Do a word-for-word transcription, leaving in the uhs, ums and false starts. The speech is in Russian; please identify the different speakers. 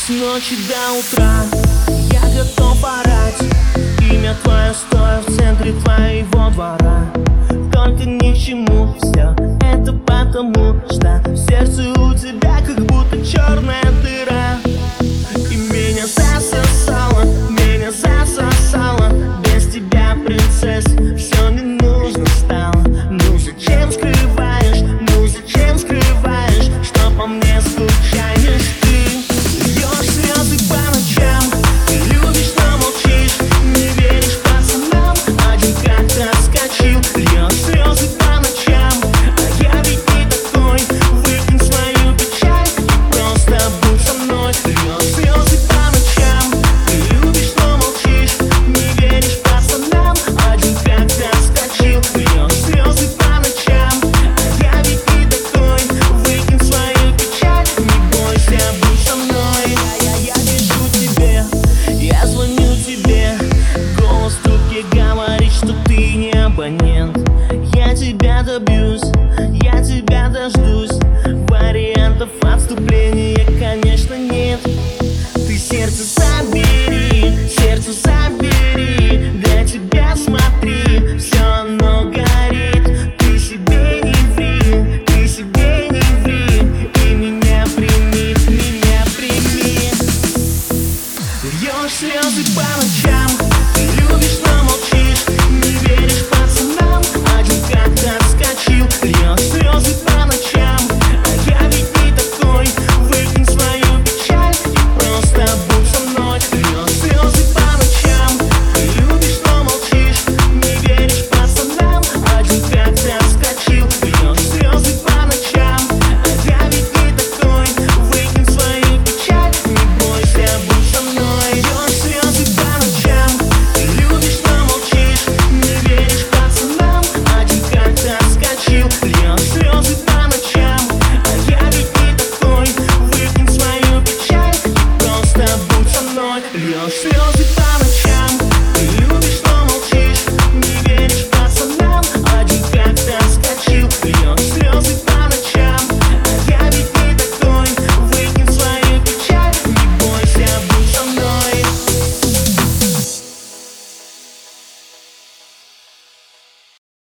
Speaker 1: С ночи до утра я готов орать. Имя твое стоя в центре твоего двора. Только ни к чему все это потому, что в сердце у тебя как будто черная дыра. И меня засосало, меня засосало. Без тебя, принцесса, все не нужно стало. Ну зачем скрываешь, ну зачем скрываешь, что по мне скучаешь ты? Льешь слезы по ночам, ты любишь, но молчишь. Не веришь пацанам, один как-то отскочил. Льешь слезы по ночам, а я ведь не такой. Выкинь свою печаль, просто будь со мной. Льешь слезы по ночам, ты любишь, но молчишь. Не веришь пацанам, один как-то отскочил. Льешь слезы по ночам, а я ведь не такой. Выкинь свою печаль, не бойся, будь со мной. Я, я, я пишу тебе, я звоню тебе. Голос в трубке говорит, что ты не абонент. Я тебя добьюсь, я тебя дождусь. Вариантов отступления, конечно, нет. Ты сердце забери, сердце забери. Для тебя смотри, все оно горит. Ты себе не ври, ты себе не ври. И меня прими, меня прими. Льешь слезы по ночам.